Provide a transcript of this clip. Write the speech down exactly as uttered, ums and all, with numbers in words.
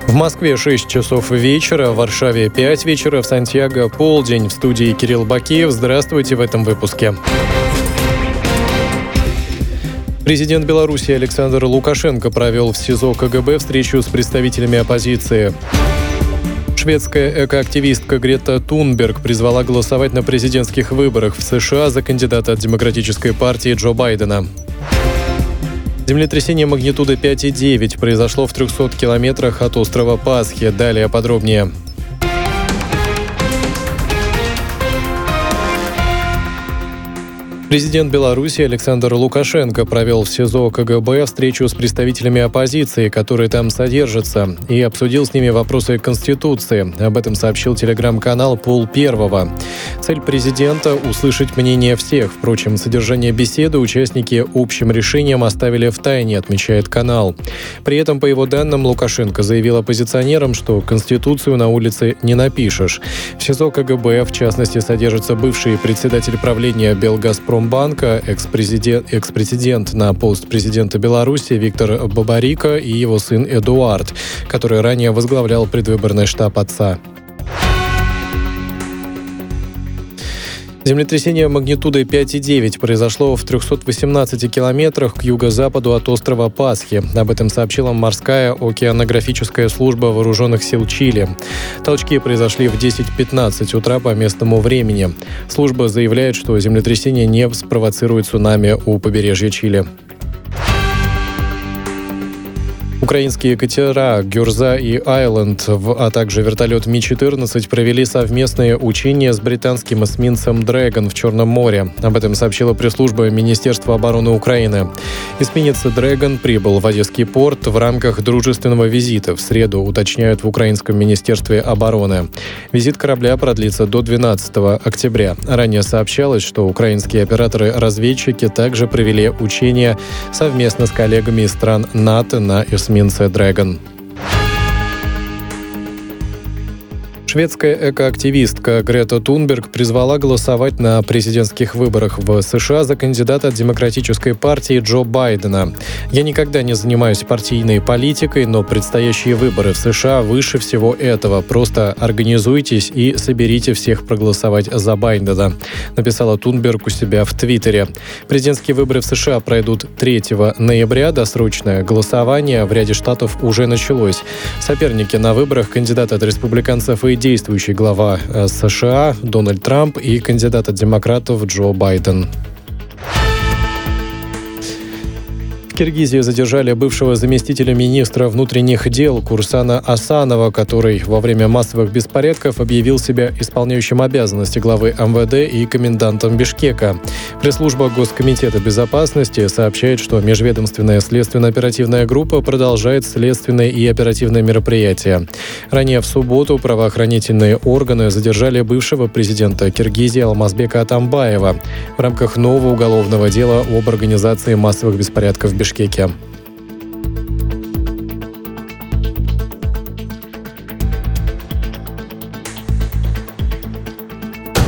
В Москве шесть часов вечера, в Варшаве пять вечера, в Сантьяго полдень. В студии Кирилл Бакеев. Здравствуйте в этом выпуске. Президент Беларуси Александр Лукашенко провел в СИЗО КГБ встречу с представителями оппозиции. Шведская экоактивистка Грета Тунберг призвала голосовать на президентских выборах в США за кандидата от Демократической партии Джо Байдена. Землетрясение магнитудой пять и девять произошло в трехстах километрах от острова Пасхи. Далее подробнее. Президент Беларуси Александр Лукашенко провел в СИЗО КГБ встречу с представителями оппозиции, которые там содержатся, и обсудил с ними вопросы Конституции. Об этом сообщил телеграм-канал «Пол Первого». Цель президента – услышать мнение всех. Впрочем, содержание беседы участники общим решением оставили в тайне, отмечает канал. При этом, по его данным, Лукашенко заявил оппозиционерам, что Конституцию на улице не напишешь. В СИЗО КГБ, в частности, содержится бывший председатель правления Белгазпром банка, экс-президент, экс-президент на пост президента Беларуси Виктор Бабарико и его сын Эдуард, который ранее возглавлял предвыборный штаб отца. Землетрясение магнитудой пять и девять произошло в трехстах восемнадцати километрах к юго-западу от острова Пасхи. Об этом сообщила морская океанографическая служба вооруженных сил Чили. Толчки произошли в десять пятнадцать утра по местному времени. Служба заявляет, что землетрясение не спровоцирует цунами у побережья Чили. Украинские катера «Гюрза» и «Айленд», а также вертолет Ми четырнадцать провели совместные учения с британским эсминцем «Дрэгон» в Черном море. Об этом сообщила пресс-служба Министерства обороны Украины. Эсминец «Дрэгон» прибыл в Одесский порт в рамках дружественного визита. В среду, уточняют в Украинском Министерстве обороны. Визит корабля продлится до двенадцатого октября. Ранее сообщалось, что украинские операторы-разведчики также провели учения совместно с коллегами из стран НАТО на эсминце «Дрэгон». Шведская экоактивистка Грета Тунберг призвала голосовать на президентских выборах в США за кандидата от Демократической партии Джо Байдена. «Я никогда не занимаюсь партийной политикой, но предстоящие выборы в США выше всего этого. Просто организуйтесь и соберите всех проголосовать за Байдена», написала Тунберг у себя в Твиттере. Президентские выборы в США пройдут третьего ноября. Досрочное голосование в ряде штатов уже началось. Соперники на выборах — кандидат от республиканцев и действующий глава США Дональд Трамп и кандидат от демократов Джо Байден. В Киргизии задержали бывшего заместителя министра внутренних дел Курсана Асанова, который во время массовых беспорядков объявил себя исполняющим обязанности главы эм вэ дэ и комендантом Бишкека. Пресс-служба Госкомитета безопасности сообщает, что межведомственная следственно-оперативная группа продолжает следственные и оперативные мероприятия. Ранее в субботу правоохранительные органы задержали бывшего президента Киргизии Алмазбека Атамбаева в рамках нового уголовного дела об организации массовых беспорядков в Бишкеке.